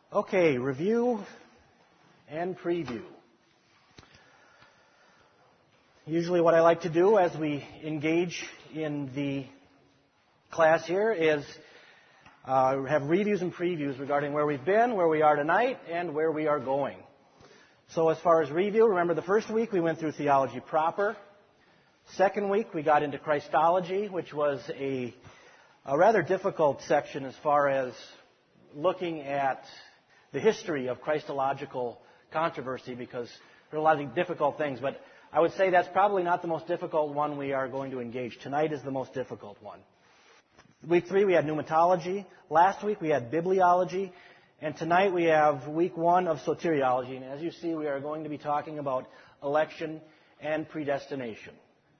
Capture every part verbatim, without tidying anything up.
Okay, review and preview. Usually what I like to do as we engage in the class here is uh, have reviews and previews regarding where we've been, where we are tonight, and where we are going. So as far as review, remember the first week we went through theology proper. Second week we got into Christology, which was a, a rather difficult section as far as looking at the history of Christological controversy, because there are a lot of difficult things, but I would say that's probably not the most difficult one we are going to engage. Tonight is the most difficult one. Week three we had pneumatology. Last week we had bibliology. And tonight we have week one of soteriology. And as you see, we are going to be talking about election and predestination.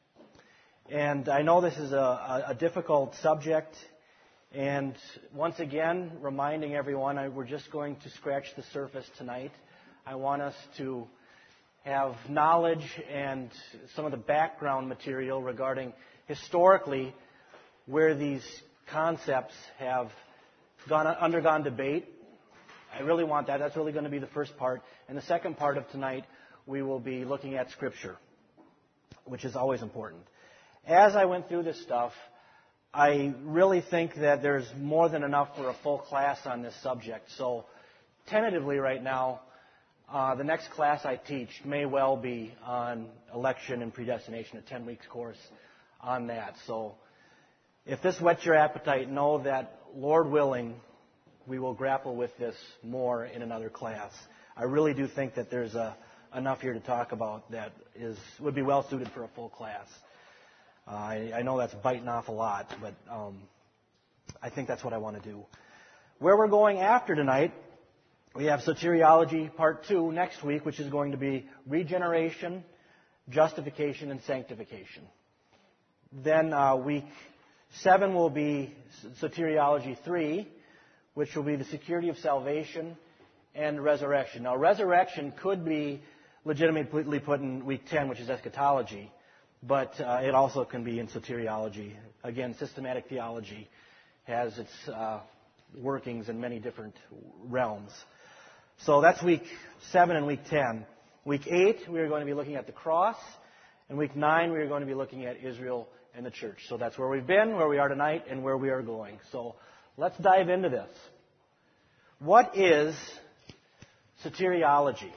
And I know this is a, a, a difficult subject. And once again, reminding everyone, I, we're just going to scratch the surface tonight. I want us to have knowledge and some of the background material regarding historically where these concepts have gone, undergone debate. I really want that. That's really going to be the first part. And the second part of tonight, we will be looking at Scripture, which is always important. As I went through this stuff, I really think that there's more than enough for a full class on this subject. So tentatively right now, uh, the next class I teach may well be on election and predestination, a ten weeks course on that. So if this whets your appetite, know that, Lord willing, we will grapple with this more in another class. I really do think that there's a, enough here to talk about that is would be well suited for a full class. Uh, I, I know that's biting off a lot, but um, I think that's what I want to do. Where we're going after tonight, we have soteriology part two next week, which is going to be regeneration, justification, and sanctification. Then uh, week seven will be soteriology three, which will be the security of salvation and resurrection. Now, resurrection could be legitimately put in week ten, which is eschatology. But uh, it also can be in soteriology. Again, systematic theology has its uh, workings in many different realms. So that's week seven and week ten. Week eight, we are going to be looking at the cross. And week nine, we are going to be looking at Israel and the church. So that's where we've been, where we are tonight, and where we are going. So let's dive into this. What is soteriology?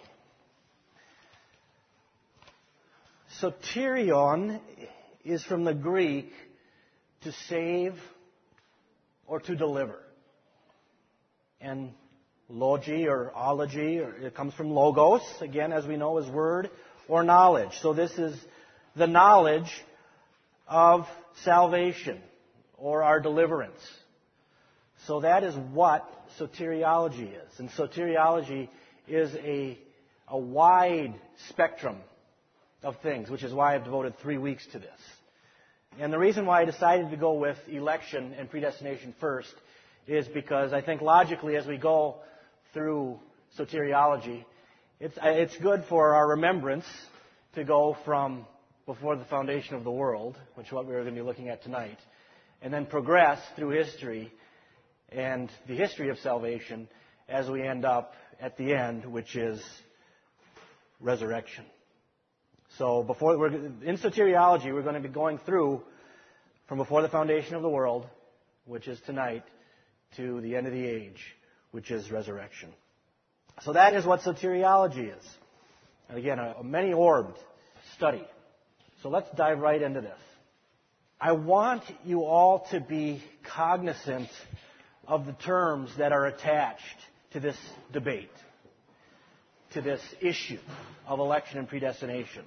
Soterion is from the Greek to save or to deliver. And logi or ology, or it comes from logos, again, as we know, is word or knowledge. So this is the knowledge of salvation or our deliverance. So that is what soteriology is. And soteriology is a, a wide spectrum of things, which is why I've devoted three weeks to this. And the reason why I decided to go with election and predestination first is because I think logically as we go through soteriology, it's, it's good for our remembrance to go from before the foundation of the world, which is what we're going to be looking at tonight, and then progress through history and the history of salvation as we end up at the end, which is resurrection. So before we're in soteriology, we're going to be going through from before the foundation of the world, which is tonight, to the end of the age, which is resurrection. So that is what soteriology is. And again, a, a many-orbed study. So let's dive right into this. I want you all to be cognizant of the terms that are attached to this debate, to this issue of election and predestination.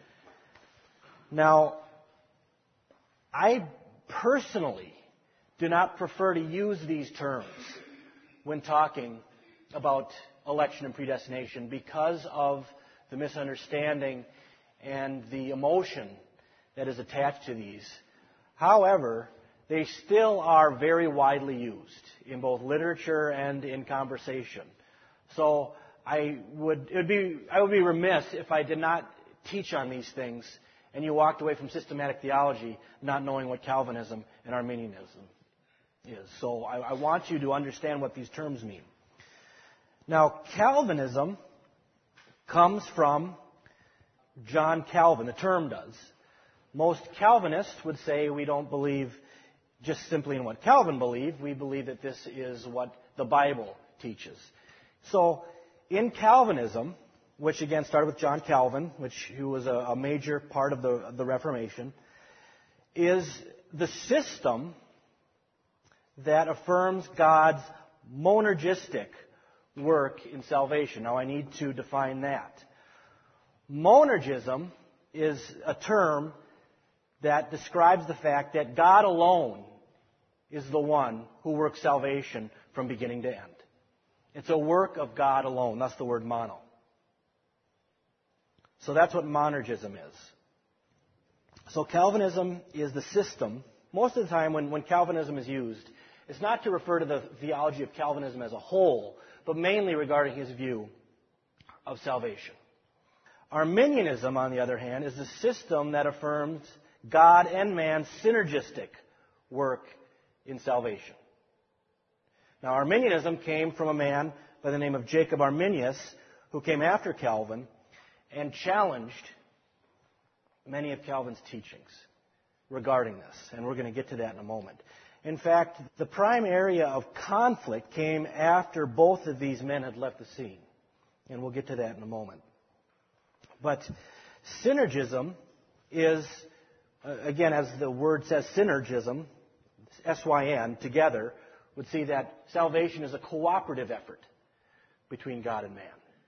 Now, I personally do not prefer to use these terms when talking about election and predestination because of the misunderstanding and the emotion that is attached to these. However, they still are very widely used in both literature and in conversation. So I would, it would be, I would be remiss if I did not teach on these things and you walked away from systematic theology not knowing what Calvinism and Arminianism is. So I, I want you to understand what these terms mean. Now, Calvinism comes from John Calvin. The term does. Most Calvinists would say we don't believe just simply in what Calvin believed. We believe that this is what the Bible teaches. So, in Calvinism, which again started with John Calvin, which who was a, a major part of the, the Reformation, is the system that affirms God's monergistic work in salvation. Now, I need to define that. Monergism is a term that describes the fact that God alone is the one who works salvation from beginning to end. It's a work of God alone. That's the word mono. So that's what monergism is. So Calvinism is the system. Most of the time when, when Calvinism is used, it's not to refer to the theology of Calvinism as a whole, but mainly regarding his view of salvation. Arminianism, on the other hand, is the system that affirms God and man's synergistic work in salvation. Now, Arminianism came from a man by the name of Jacob Arminius, who came after Calvin and challenged many of Calvin's teachings regarding this. And we're going to get to that in a moment. In fact, the prime area of conflict came after both of these men had left the scene. And we'll get to that in a moment. But synergism is, uh, again, as the word says, synergism, S Y N, together, would see that salvation is a cooperative effort between God and man.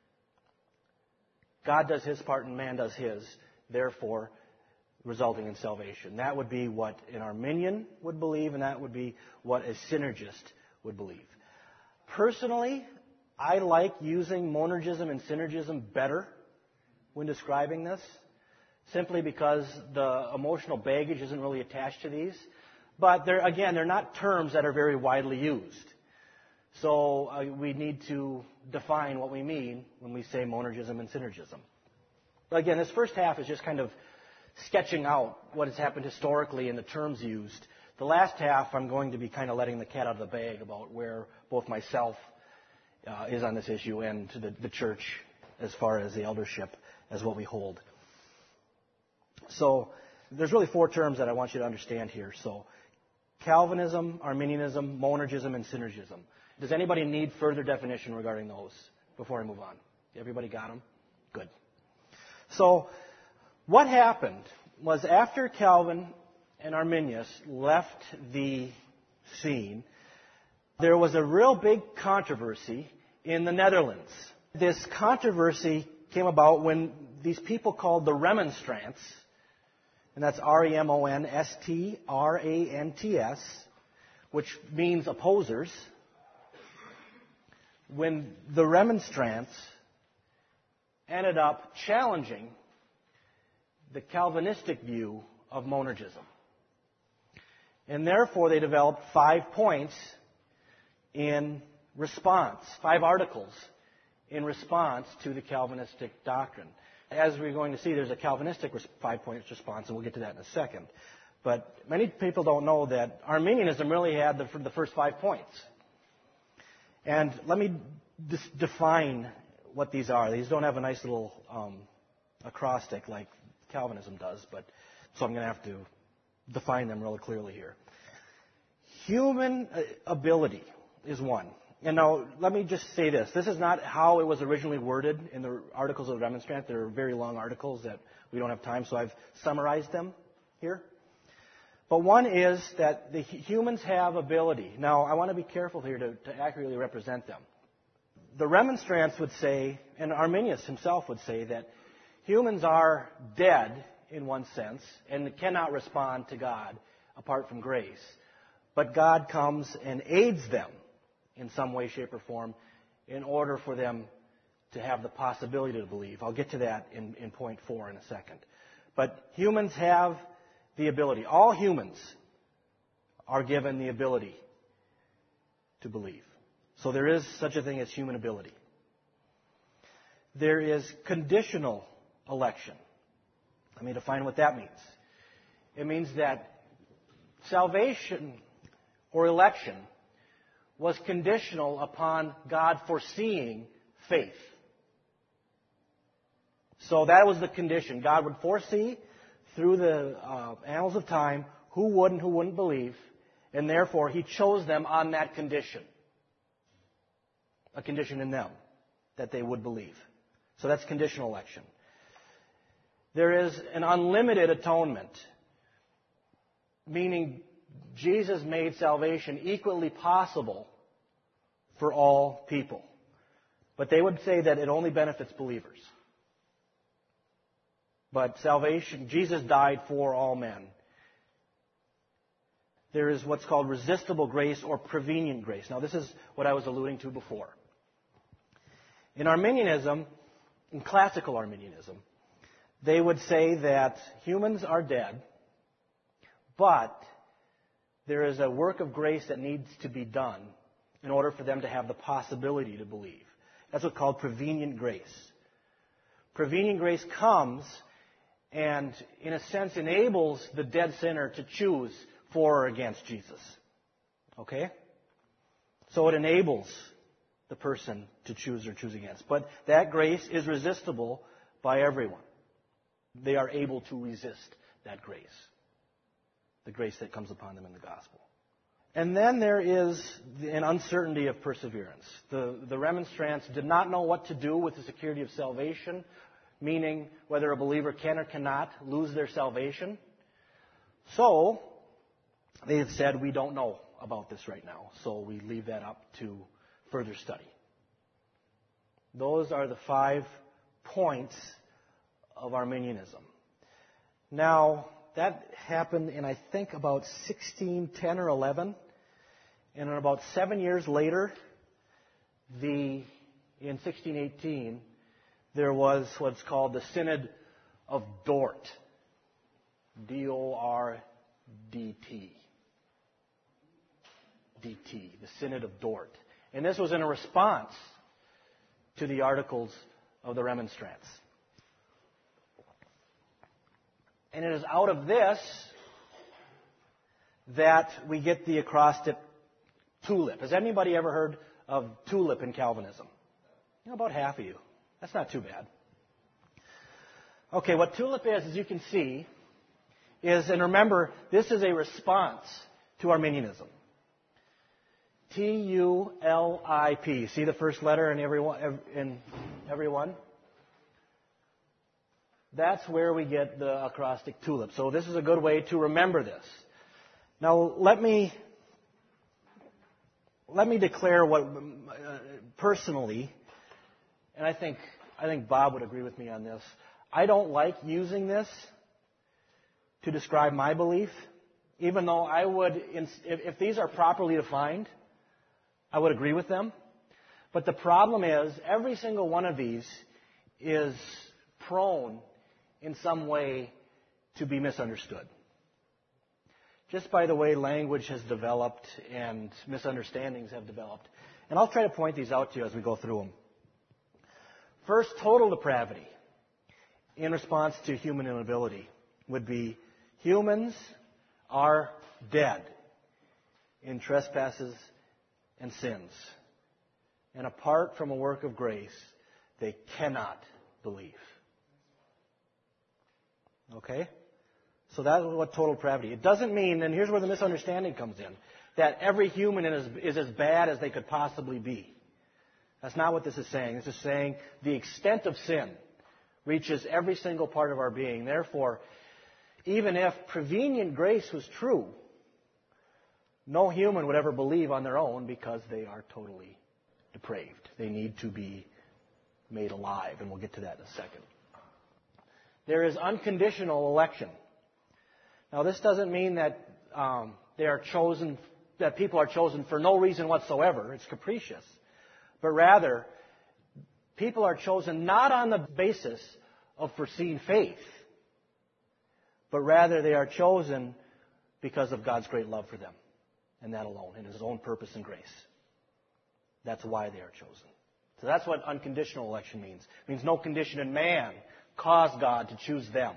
God does his part and man does his, therefore resulting in salvation. That would be what an Arminian would believe, and that would be what a synergist would believe. Personally, I like using monergism and synergism better when describing this, simply because the emotional baggage isn't really attached to these. But they're, again, they're not terms that are very widely used. So uh, we need to define what we mean when we say monergism and synergism. Again, this first half is just kind of sketching out what has happened historically in the terms used. The last half, I'm going to be kind of letting the cat out of the bag about where both myself uh, is on this issue and to the, the church as far as the eldership as what we hold. So there's really four terms that I want you to understand here. So Calvinism, Arminianism, monergism, and synergism. Does anybody need further definition regarding those before I move on? Everybody got them? Good. So what happened was after Calvin and Arminius left the scene, there was a real big controversy in the Netherlands. This controversy came about when these people called the Remonstrants, and that's R E M O N S T R A N T S, which means opposers. When the Remonstrants ended up challenging the Calvinistic view of monergism. And therefore they developed five points in response, five articles in response to the Calvinistic doctrine. As we're going to see, there's a Calvinistic five-point response, and we'll get to that in a second. But many people don't know that Arminianism really had the, the first five points. And let me dis- define what these are. These don't have a nice little um, acrostic like Calvinism does, but so I'm going to have to define them really clearly here. Human ability is one. And now, let me just say this. This is not how it was originally worded in the Articles of the Remonstrant. They're very long articles that we don't have time, so I've summarized them here. But one is that the humans have ability. Now, I want to be careful here to, to accurately represent them. The Remonstrants would say, and Arminius himself would say, that humans are dead in one sense and cannot respond to God apart from grace. But God comes and aids them in some way, shape, or form in order for them to have the possibility to believe. I'll get to that in, in point four in a second. But humans have the ability. All humans are given the ability to believe. So there is such a thing as human ability. There is conditional election. Let me define what that means. It means that salvation or election was conditional upon God foreseeing faith. So that was the condition. God would foresee through the uh, annals of time who would and who wouldn't believe, and therefore He chose them on that condition. A condition in them that they would believe. So that's conditional election. There is an unlimited atonement, meaning Jesus made salvation equally possible for all people. But they would say that it only benefits believers. But salvation, Jesus died for all men. There is what's called resistible grace or prevenient grace. Now, this is what I was alluding to before. In Arminianism, in classical Arminianism, they would say that humans are dead, but there is a work of grace that needs to be done in order for them to have the possibility to believe. That's what's called prevenient grace. Prevenient grace comes and, in a sense, enables the dead sinner to choose for or against Jesus. Okay? So it enables the person to choose or choose against. But that grace is resistible by everyone. They are able to resist that grace. The grace that comes upon them in the gospel. And then there is an uncertainty of perseverance. The, the remonstrants did not know what to do with the security of salvation, meaning whether a believer can or cannot lose their salvation. So they have said, we don't know about this right now, so we leave that up to further study. Those are the five points of Arminianism. Now, that happened in, I think, about sixteen ten or eleven. And about seven years later, the in sixteen eighteen, there was what's called the Synod of Dort. D O R D T. D T, the Synod of Dort. And this was in a response to the articles of the Remonstrants. And it is out of this that we get the acrostic TULIP. Has anybody ever heard of TULIP in Calvinism? You know, about half of you. That's not too bad. Okay, what TULIP is, as you can see, is, and remember, this is a response to Arminianism. T U L I P. See the first letter in every one? In every one? That's where we get the acrostic TULIP. So this is a good way to remember this. Now let me let me declare what uh, personally, and I think I think Bob would agree with me on this. I don't like using this to describe my belief, even though I would, if, if these are properly defined, I would agree with them. But the problem is, every single one of these is prone in some way to be misunderstood. Just by the way language has developed and misunderstandings have developed. And I'll try to point these out to you as we go through them. First, total depravity in response to human inability would be humans are dead in trespasses and sins. And apart from a work of grace, they cannot believe. Okay? So that is what total depravity. It doesn't mean, and here's where the misunderstanding comes in, that every human is, is as bad as they could possibly be. That's not what this is saying. This is saying the extent of sin reaches every single part of our being. Therefore, even if prevenient grace was true, no human would ever believe on their own because they are totally depraved. They need to be made alive, and we'll get to that in a second. There is unconditional election. Now, this doesn't mean that um, they are chosen, that people are chosen for no reason whatsoever. It's capricious. But rather, people are chosen not on the basis of foreseen faith, but rather they are chosen because of God's great love for them, and that alone, and His own purpose and grace. That's why they are chosen. So that's what unconditional election means. It means no condition in man caused God to choose them.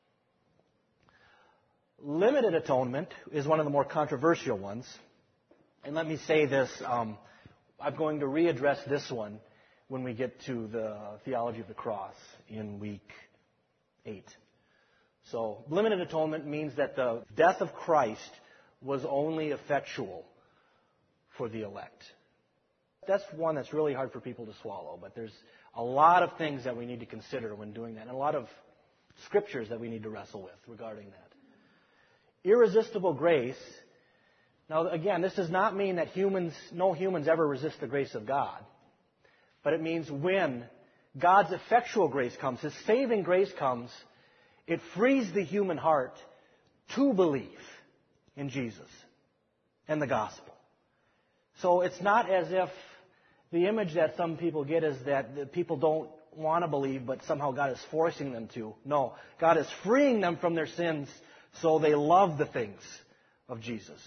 Limited atonement is one of the more controversial ones. And let me say this, um, I'm going to readdress this one when we get to the theology of the cross in week eight. So, limited atonement means that the death of Christ was only effectual for the elect. That's one that's really hard for people to swallow, but there's a lot of things that we need to consider when doing that, and a lot of scriptures that we need to wrestle with regarding that. Irresistible grace. Now, again, this does not mean that humans, no humans ever resist the grace of God. But it means when God's effectual grace comes, His saving grace comes, it frees the human heart to believe in Jesus and the gospel. So it's not as if the image that some people get is that the people don't want to believe, but somehow God is forcing them to. No, God is freeing them from their sins so they love the things of Jesus.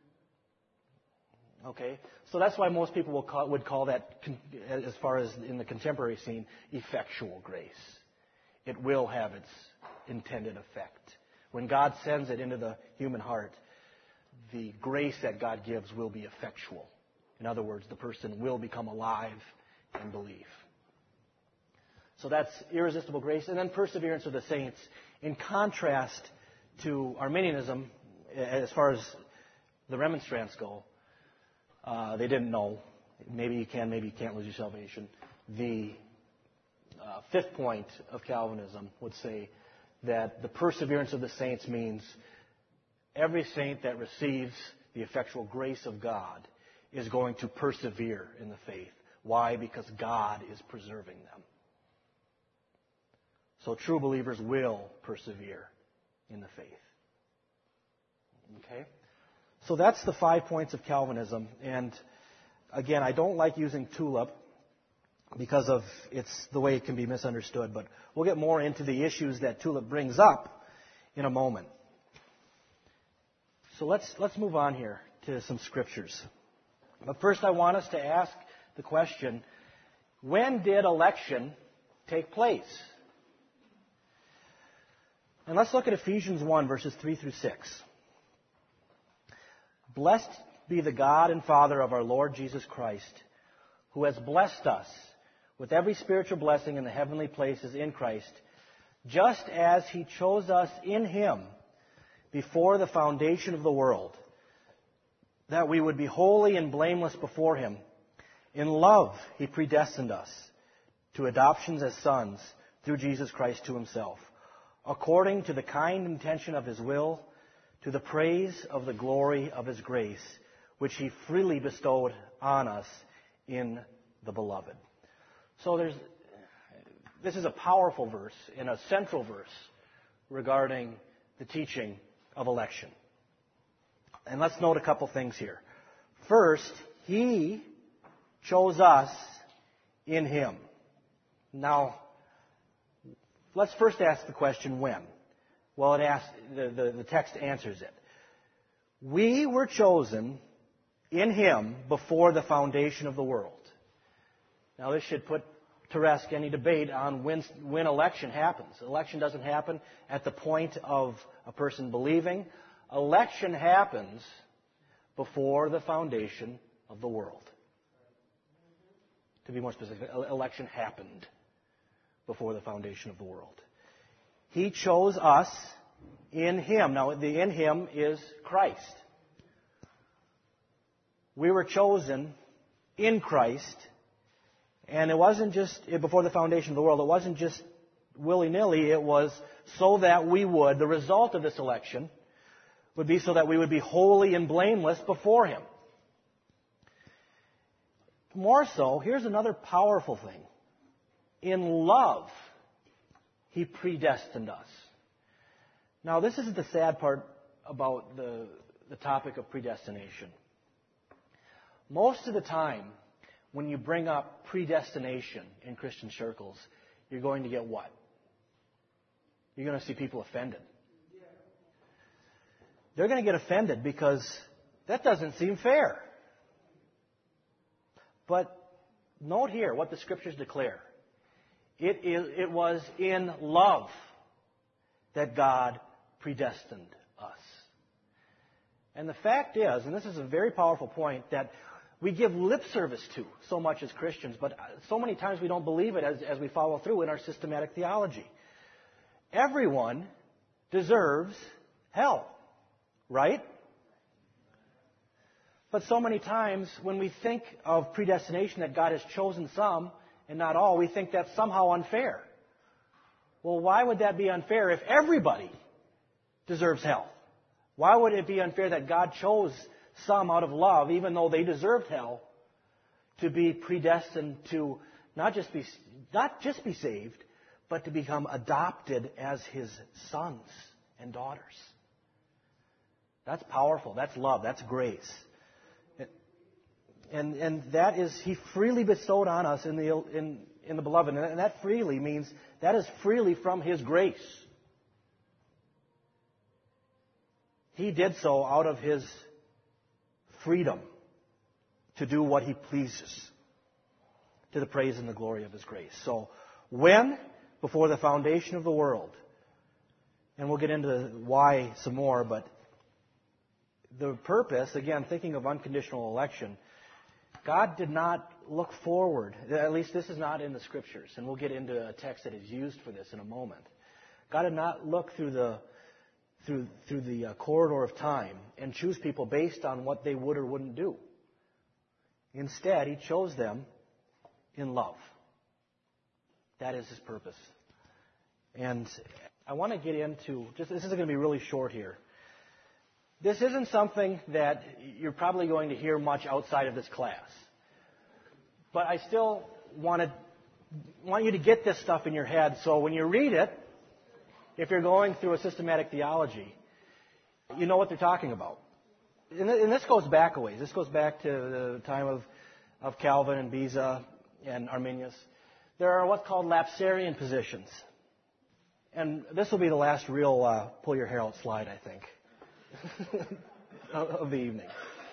Okay? So that's why most people will call, would call that, as far as in the contemporary scene, effectual grace. It will have its intended effect. When God sends it into the human heart, the grace that God gives will be effectual. In other words, the person will become alive and believe. So that's irresistible grace. And then perseverance of the saints. In contrast to Arminianism, as far as the remonstrants go, uh, they didn't know. Maybe you can, maybe you can't lose your salvation. The uh, fifth point of Calvinism would say that the perseverance of the saints means every saint that receives the effectual grace of God is going to persevere in the faith. Why? Because God is preserving them. So true believers will persevere in the faith. Okay? So that's the five points of Calvinism. And again, I don't like using tulip because of it's the way it can be misunderstood. But we'll get more into the issues that tulip brings up in a moment. So let's let's move on here to some scriptures. But first I want us to ask the question, when did election take place? And let's look at Ephesians one, verses three through six. Blessed be the God and Father of our Lord Jesus Christ, who has blessed us with every spiritual blessing in the heavenly places in Christ, just as He chose us in Him before the foundation of the world, that we would be holy and blameless before Him. In love He predestined us to adoptions as sons through Jesus Christ to Himself, according to the kind intention of His will, to the praise of the glory of His grace, which He freely bestowed on us in the Beloved. So there's, this is a powerful verse and a central verse regarding the teaching of election. And let's note a couple things here. First, He chose us in Him. Now, let's first ask the question, when? Well, it asks, the, the, the text answers it. We were chosen in Him before the foundation of the world. Now, this should put to rest any debate on when, when election happens. Election doesn't happen at the point of a person believing. Election happens before the foundation of the world. To be more specific, election happened before the foundation of the world. He chose us in Him. Now, the in Him is Christ. We were chosen in Christ, and it wasn't just before the foundation of the world. It wasn't just willy-nilly. It was so that we would, the result of this election would be so that we would be holy and blameless before Him. More so, here's another powerful thing. In love, He predestined us. Now, this is the sad part about the, the topic of predestination. Most of the time, when you bring up predestination in Christian circles, you're going to get what? You're going to see people offended. They're going to get offended because that doesn't seem fair. But note here what the Scriptures declare. It, is, it was in love that God predestined us. And the fact is, and this is a very powerful point, that we give lip service to so much as Christians, but so many times we don't believe it as, as we follow through in our systematic theology. Everyone deserves hell, right? But so many times when we think of predestination, that God has chosen some and not all, we think that's somehow unfair. Well, why would that be unfair if everybody deserves hell? Why would it be unfair that God chose some out of love, even though they deserved hell, to be predestined to not just be not just be saved, but to become adopted as His sons and daughters? That's powerful. That's love. That's grace. And and that is He freely bestowed on us in the in in the beloved, and that freely means that is freely from His grace. He did so out of His freedom to do what He pleases, to the praise and the glory of His grace. So when, before the foundation of the world, and we'll get into why some more, but the purpose, again, thinking of unconditional election, God did not look forward. At least this is not in the Scriptures, and we'll get into a text that is used for this in a moment. God did not look through the through through the uh, corridor of time and choose people based on what they would or wouldn't do. Instead, He chose them in love. That is His purpose. And I want to get into, just this is going to be really short here. This isn't something that you're probably going to hear much outside of this class. But I still want to want you to get this stuff in your head, so when you read it, if you're going through a systematic theology, you know what they're talking about. And this goes back a ways. This goes back to the time of, of Calvin and Beza and Arminius. There are what's called lapsarian positions. And this will be the last real uh, pull your hair out slide, I think, of the evening.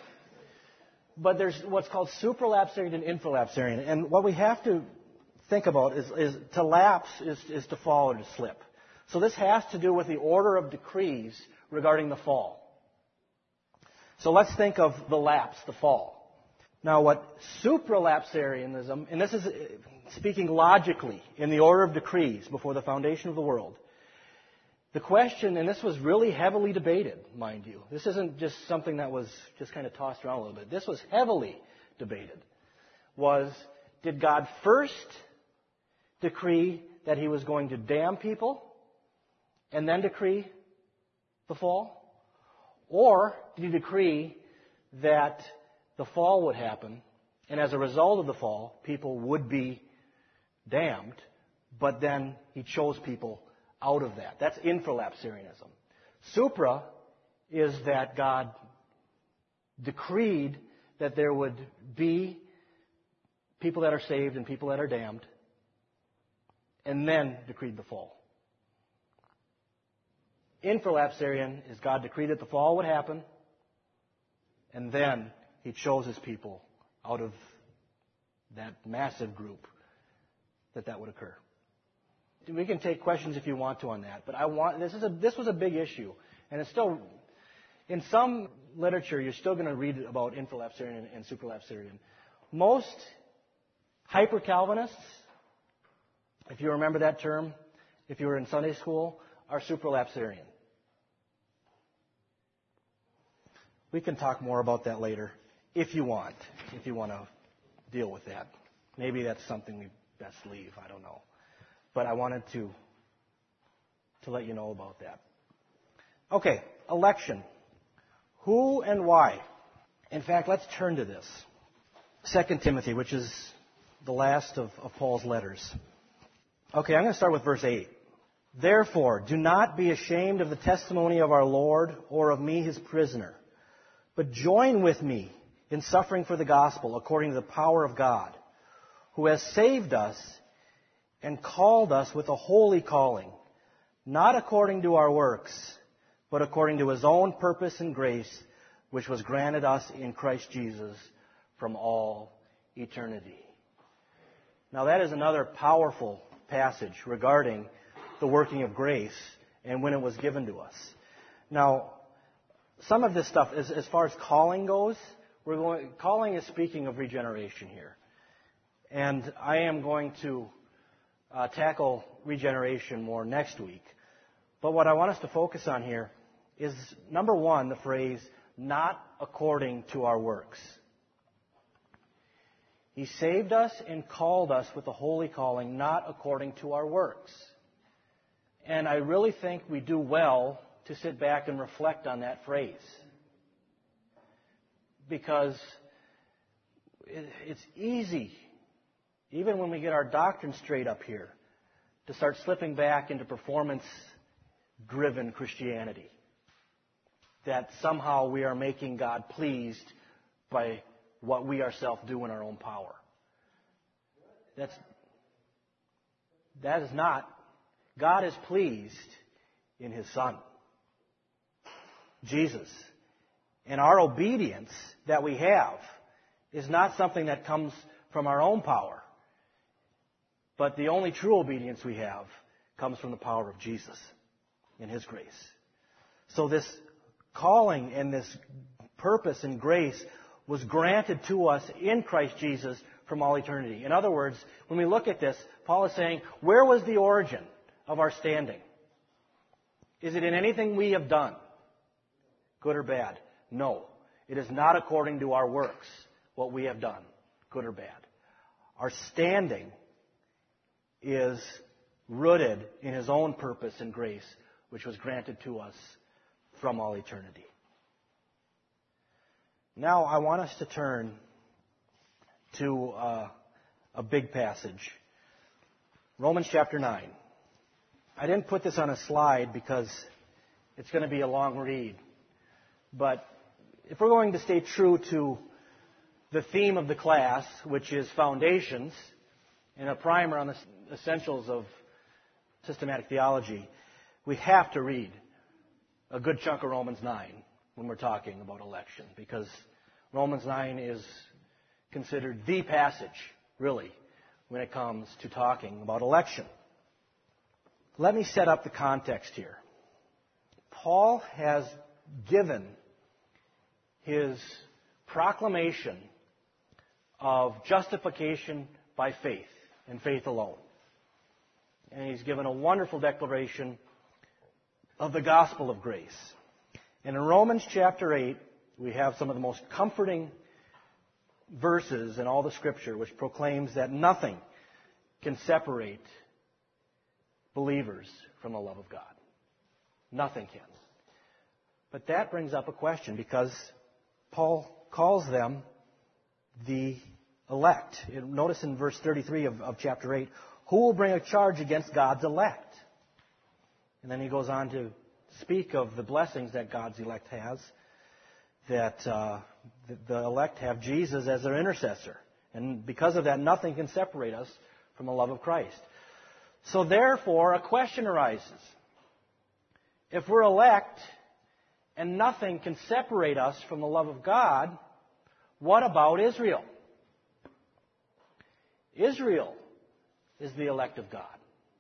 But there's what's called supralapsarian and infralapsarian. And what we have to think about is, is to lapse is, is to fall or to slip. So this has to do with the order of decrees regarding the fall. So let's think of the lapse, the fall. Now what supralapsarianism, and this is speaking logically in the order of decrees before the foundation of the world, the question, and this was really heavily debated, mind you. This isn't just something that was just kind of tossed around a little bit. This was heavily debated. Was, did God first decree that He was going to damn people and then decree the fall? Or did He decree that the fall would happen, and as a result of the fall, people would be damned, but then He chose people out of that? That's infralapsarianism. Supra is that God decreed that there would be people that are saved and people that are damned, and then decreed the fall. Infralapsarian is God decreed that the fall would happen, and then He chose His people out of that massive group that that would occur. We can take questions if you want to on that, but I want this is a this was a big issue, and it's still in some literature you're still going to read about infralapsarian and supralapsarian. Most hyper-Calvinists, if you remember that term, if you were in Sunday school, are supralapsarian. We can talk more about that later if you want, if you want to deal with that. Maybe that's something we best leave, I don't know. But I wanted to, to let you know about that. Okay, election. Who and why? In fact, let's turn to this. Second Timothy, which is the last of, of Paul's letters. Okay, I'm going to start with verse eight. Therefore, do not be ashamed of the testimony of our Lord or of me, His prisoner, but join with me in suffering for the gospel according to the power of God, who has saved us and called us with a holy calling, not according to our works, but according to His own purpose and grace, which was granted us in Christ Jesus from all eternity. Now that is another powerful passage regarding the working of grace and when it was given to us. Now, some of this stuff, as, as far as calling goes, we're going, calling is speaking of regeneration here. And I am going to uh, tackle regeneration more next week. But what I want us to focus on here is, number one, the phrase, not according to our works. He saved us and called us with a holy calling, not according to our works. And I really think we do well to sit back and reflect on that phrase. Because it's easy, even when we get our doctrine straight up here, to start slipping back into performance-driven Christianity. That somehow we are making God pleased by what we ourselves do in our own power. That's, that is not. God is pleased in His Son, Jesus. And our obedience that we have is not something that comes from our own power. But the only true obedience we have comes from the power of Jesus and His grace. So this calling and this purpose and grace was granted to us in Christ Jesus from all eternity. In other words, when we look at this, Paul is saying, where was the origin of our standing? Is it in anything we have done, good or bad? No. It is not according to our works, what we have done, good or bad. Our standing is rooted in His own purpose and grace, which was granted to us from all eternity. Now I want us to turn to uh, a big passage. Romans chapter nine. I didn't put this on a slide because it's going to be a long read. But if we're going to stay true to the theme of the class, which is foundations, and a primer on the essentials of systematic theology, we have to read a good chunk of Romans nine when we're talking about election, because Romans nine is considered the passage, really, when it comes to talking about election. Let me set up the context here. Paul has given his proclamation of justification by faith, and faith alone. And he's given a wonderful declaration of the gospel of grace. And in Romans chapter eight, we have some of the most comforting verses in all the Scripture, which proclaims that nothing can separate believers from the love of God. Nothing can. But that brings up a question, because Paul calls them the elect. Notice in verse thirty-three of, of chapter eight, who will bring a charge against God's elect? And then he goes on to speak of the blessings that God's elect has, that uh, the, the elect have Jesus as their intercessor. And because of that, nothing can separate us from the love of Christ. So therefore, a question arises. If we're elect and nothing can separate us from the love of God, what about Israel? Israel is the elect of God.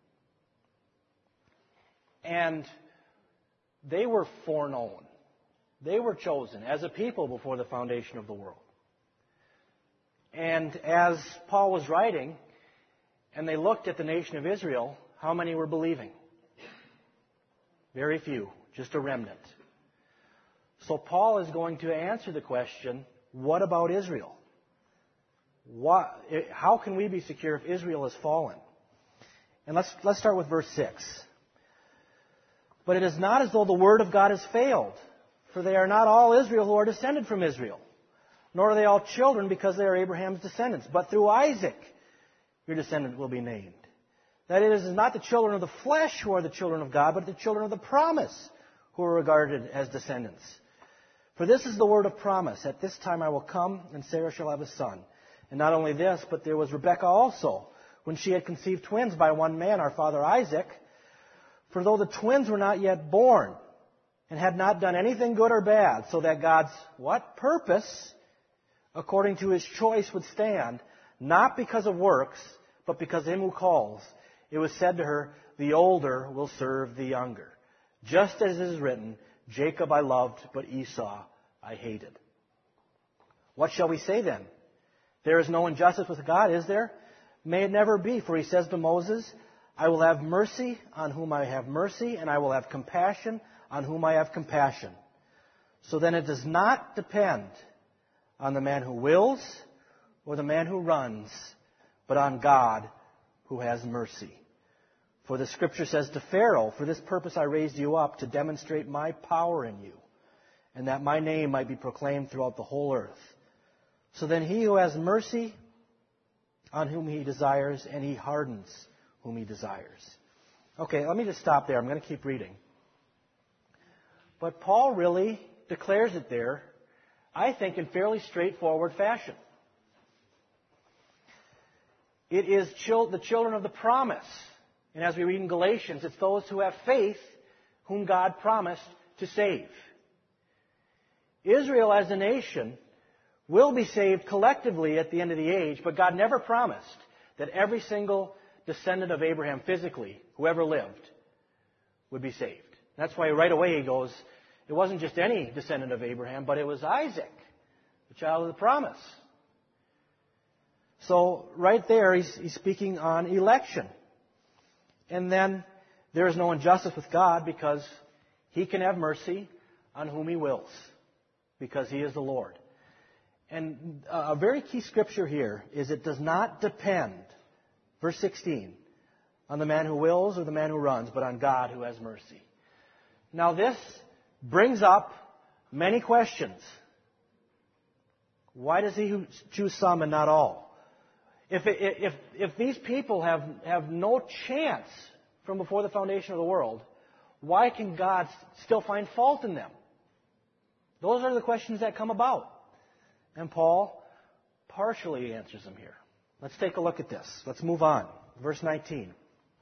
And they were foreknown. They were chosen as a people before the foundation of the world. And as Paul was writing, and they looked at the nation of Israel, how many were believing? Very few, just a remnant. So Paul is going to answer the question, what about Israel? What, how can we be secure if Israel has fallen? And let's, let's start with verse six. But it is not as though the word of God has failed, for they are not all Israel who are descended from Israel, nor are they all children because they are Abraham's descendants. But through Isaac your descendant will be named. That it is not the children of the flesh who are the children of God, but the children of the promise who are regarded as descendants. For this is the word of promise. At this time I will come, and Sarah shall have a son. And not only this, but there was Rebekah also, when she had conceived twins by one man, our father Isaac. For though the twins were not yet born, and had not done anything good or bad, so that God's, what? Purpose, according to His choice, would stand, not because of works, but because of Him who calls. It was said to her, the older will serve the younger. Just as it is written, Jacob I loved, but Esau I hated. What shall we say then? There is no injustice with God, is there? May it never be, for he says to Moses, I will have mercy on whom I have mercy, and I will have compassion on whom I have compassion. So then it does not depend on the man who wills or the man who runs, but on God who has mercy. For the Scripture says to Pharaoh, for this purpose I raised you up, to demonstrate my power in you, and that my name might be proclaimed throughout the whole earth. So then he who has mercy on whom he desires, and he hardens whom he desires. Okay, let me just stop there. I'm going to keep reading. But Paul really declares it there, I think, in fairly straightforward fashion. It is chil- the children of the promise. And as we read in Galatians, it's those who have faith whom God promised to save. Israel as a nation will be saved collectively at the end of the age, but God never promised that every single descendant of Abraham physically, whoever lived, would be saved. That's why right away he goes, it wasn't just any descendant of Abraham, but it was Isaac, the child of the promise. So right there he's, he's speaking on election. And then there is no injustice with God because he can have mercy on whom he wills, because he is the Lord. And a very key scripture here is it does not depend, verse sixteen, on the man who wills or the man who runs, but on God who has mercy. Now this brings up many questions. Why does he choose some and not all? If, if, if these people have, have no chance from before the foundation of the world, why can God still find fault in them? Those are the questions that come about. And Paul partially answers them here. Let's take a look at this. Let's move on. Verse nineteen.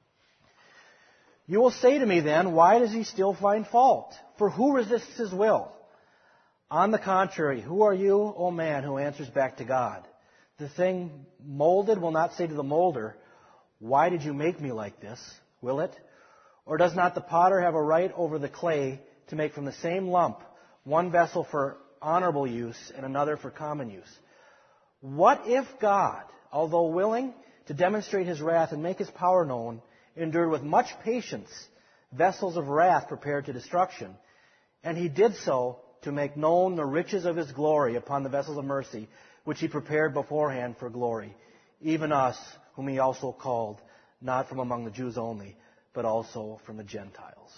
You will say to me then, why does he still find fault? For who resists his will? On the contrary, who are you, O man, who answers back to God? The thing molded will not say to the molder, why did you make me like this? Will it? Or does not the potter have a right over the clay to make from the same lump one vessel for honorable use and another for common use? What if God, although willing to demonstrate his wrath and make his power known, endured with much patience vessels of wrath prepared to destruction, and he did so to make known the riches of his glory upon the vessels of mercy, which he prepared beforehand for glory, even us, whom he also called, not from among the Jews only, but also from the Gentiles.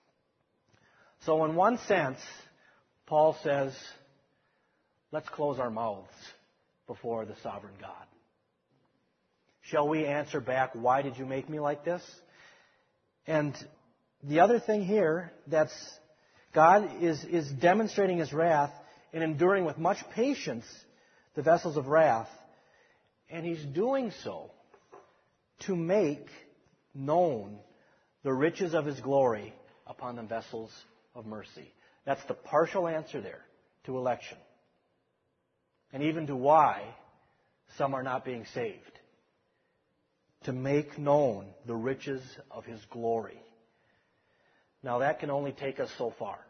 So in one sense, Paul says, let's close our mouths before the sovereign God. Shall we answer back, why did you make me like this? And the other thing here, that's God is, is demonstrating his wrath and enduring with much patience the vessels of wrath. And he's doing so to make known the riches of his glory upon the vessels of mercy. That's the partial answer there to election. And even to why some are not being saved. To make known the riches of his glory. Now that can only take us so far.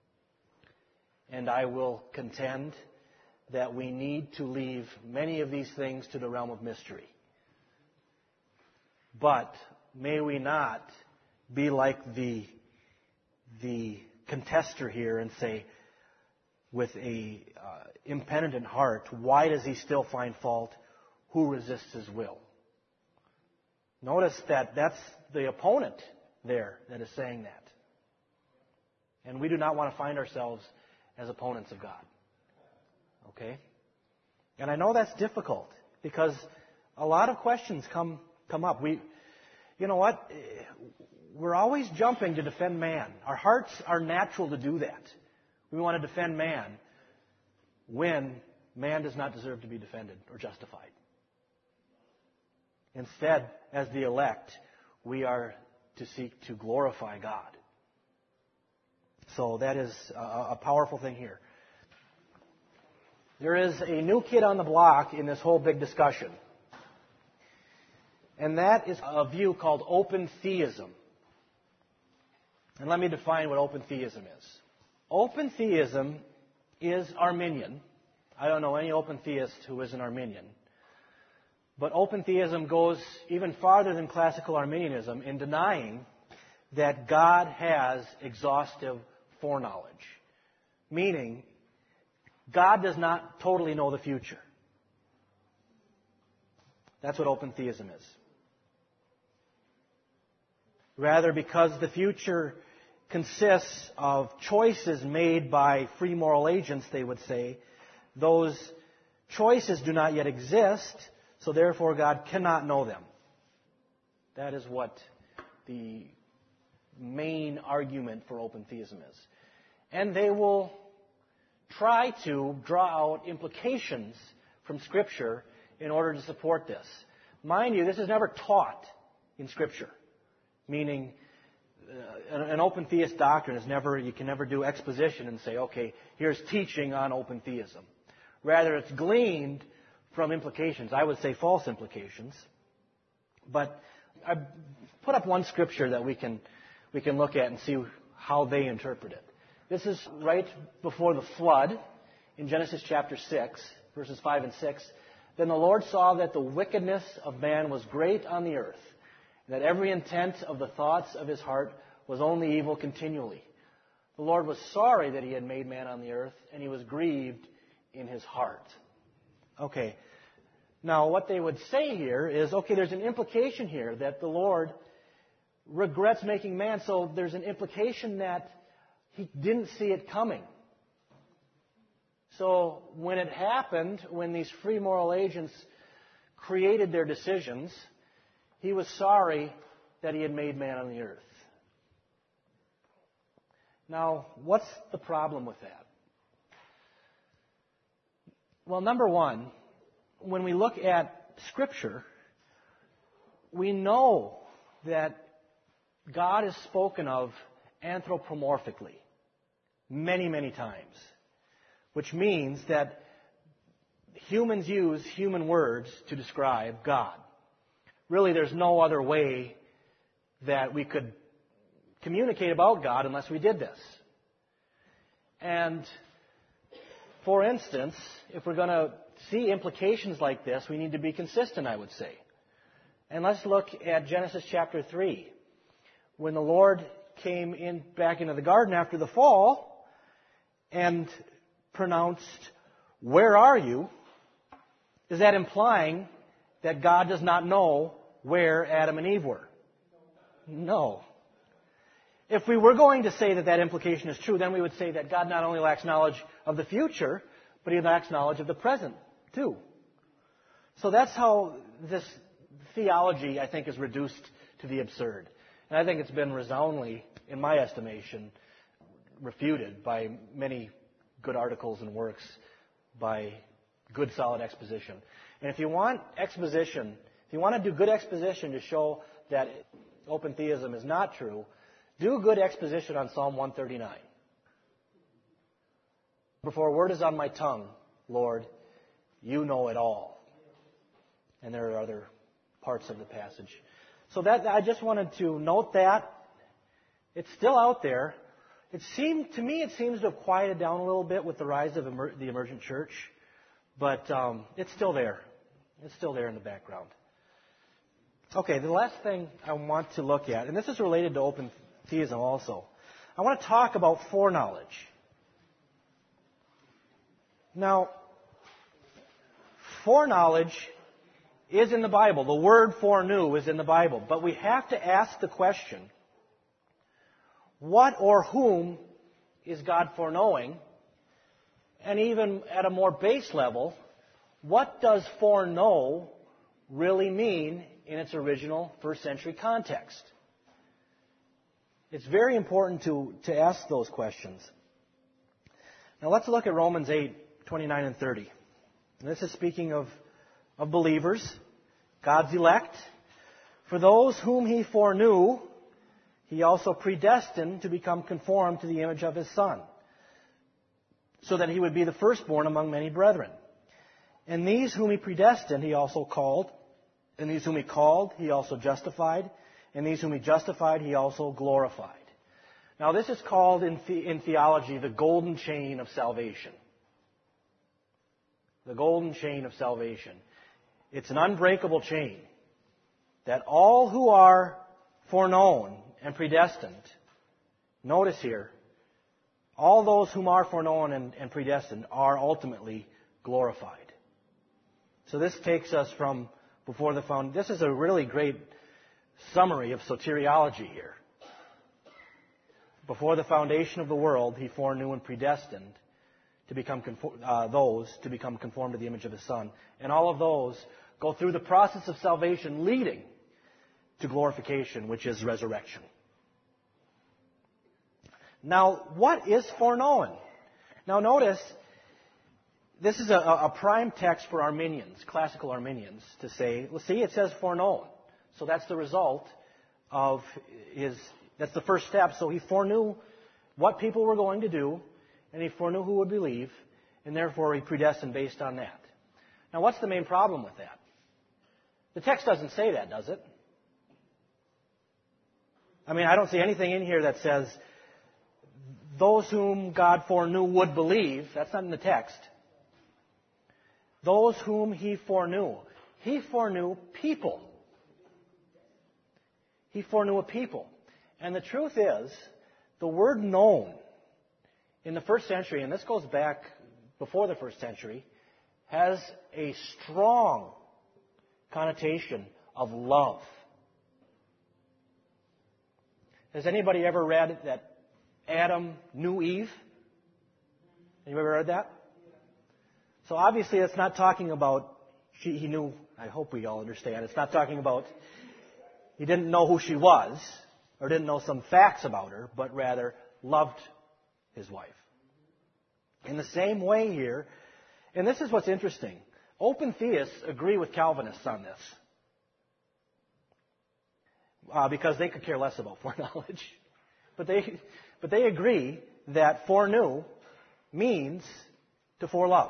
And I will contend that we need to leave many of these things to the realm of mystery. But may we not be like the, the contester here and say, with a uh, impenitent heart, why does he still find fault? Who resists his will? Notice that that's the opponent there that is saying that. And we do not want to find ourselves as opponents of God. Okay? And I know that's difficult because a lot of questions come come up. We, you know what? We're always jumping to defend man. Our hearts are natural to do that. We want to defend man when man does not deserve to be defended or justified. Instead, as the elect, we are to seek to glorify God. So that is a, a powerful thing here. There is a new kid on the block in this whole big discussion. And that is a view called open theism. And let me define what open theism is. Open theism is Arminian. I don't know any open theist who isn't Arminian. But open theism goes even farther than classical Arminianism in denying that God has exhaustive foreknowledge. Meaning, God does not totally know the future. That's what open theism is. Rather, because the future consists of choices made by free moral agents, they would say, those choices do not yet exist, so therefore God cannot know them. That is what the main argument for open theism is. And they will try to draw out implications from Scripture in order to support this. Mind you, this is never taught in Scripture. Meaning, uh, an open theist doctrine is never, you can never do exposition and say, okay, here's teaching on open theism. Rather, it's gleaned from implications. I would say false implications. But I put up one scripture that we can, we can look at and see how they interpret it. This is right before the flood in Genesis chapter six, verses five and six. Then the Lord saw that the wickedness of man was great on the earth, that every intent of the thoughts of his heart was only evil continually. The Lord was sorry that he had made man on the earth, and he was grieved in his heart. Okay. Now, what they would say here is, okay, there's an implication here that the Lord regrets making man, so there's an implication that he didn't see it coming. So when it happened, when these free moral agents created their decisions, he was sorry that he had made man on the earth. Now, what's the problem with that? Well, number one, when we look at Scripture, we know that God is spoken of anthropomorphically many, many times, which means that humans use human words to describe God. Really, there's no other way that we could communicate about God unless we did this. And, for instance, if we're going to see implications like this, we need to be consistent, I would say. And let's look at Genesis chapter three. When the Lord came in back into the garden after the fall and pronounced, "Where are you?" is that implying that God does not know where Adam and Eve were? No. If we were going to say that that implication is true, then we would say that God not only lacks knowledge of the future, but he lacks knowledge of the present, too. So that's how this theology, I think, is reduced to the absurd. And I think it's been resoundingly, in my estimation, refuted by many good articles and works by good, solid exposition. And if you want exposition, if you want to do good exposition to show that open theism is not true, do good exposition on Psalm one thirty-nine. Before a word is on my tongue, Lord, you know it all. And there are other parts of the passage. So that I just wanted to note that. It's still out there. It seemed, to me, it seems to have quieted down a little bit with the rise of emer- the emergent church. But um, it's still there. It's still there in the background. Okay, the last thing I want to look at, and this is related to open theism also. I want to talk about foreknowledge. Now, foreknowledge is in the Bible. The word foreknew is in the Bible. But we have to ask the question, what or whom is God foreknowing? And even at a more base level, what does foreknow really mean in its original first century context? It's very important to, to ask those questions. Now let's look at Romans eight, twenty-nine and thirty. And this is speaking of, of believers, God's elect. For those whom he foreknew, he also predestined to become conformed to the image of his Son, so that he would be the firstborn among many brethren. And these whom he predestined, he also called. And these whom he called, he also justified. And these whom he justified, he also glorified. Now, this is called in, the, in theology the golden chain of salvation. The golden chain of salvation. It's an unbreakable chain that all who are foreknown and predestined, notice here, all those whom are foreknown and, and predestined are ultimately glorified. So this takes us from before the found. This is a really great summary of soteriology here. Before the foundation of the world, He foreknew and predestined to become conform, uh, those to become conformed to the image of His Son, and all of those go through the process of salvation, leading to glorification, which is resurrection. Now, what is foreknown? Now, notice this is a, a prime text for Arminians, classical Arminians, to say, well, see, it says foreknown. So that's the result of His, that's the first step. So He foreknew what people were going to do, and He foreknew who would believe, and therefore He predestined based on that. Now, what's the main problem with that? The text doesn't say that, does it? I mean, I don't see anything in here that says those whom God foreknew would believe. That's not in the text. Those whom He foreknew. He foreknew people. He foreknew a people. And the truth is, the word known in the first century, and this goes back before the first century, has a strong connotation of love. Has anybody ever read that Adam knew Eve? Have you ever read that? So obviously it's not talking about she, he knew, I hope we all understand, it's not talking about he didn't know who she was or didn't know some facts about her, but rather loved his wife. In the same way here, and this is what's interesting, open theists agree with Calvinists on this. Uh, because they could care less about foreknowledge. But they, but they agree that foreknew means to forelove.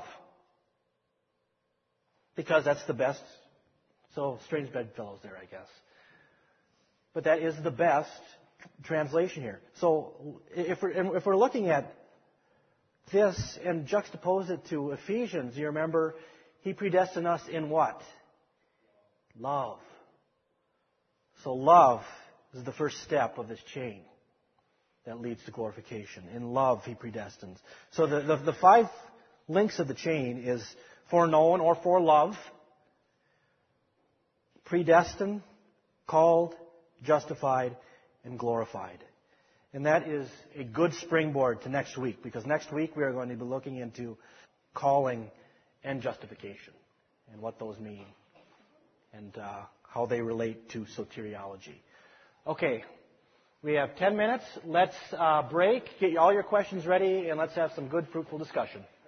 Because that's the best. So, strange bedfellows there, I guess. But that is the best translation here. So, if we're, if we're looking at this and juxtapose it to Ephesians, you remember, He predestined us in what? Love. So love is the first step of this chain that leads to glorification. In love, He predestines. So the, the, the five links of the chain is foreknown or forelove, predestined, called, justified, and glorified. And that is a good springboard to next week, because next week we are going to be looking into calling and justification and what those mean and uh, how they relate to soteriology. Okay, we have ten minutes. Let's uh, break, get all your questions ready, and let's have some good, fruitful discussion.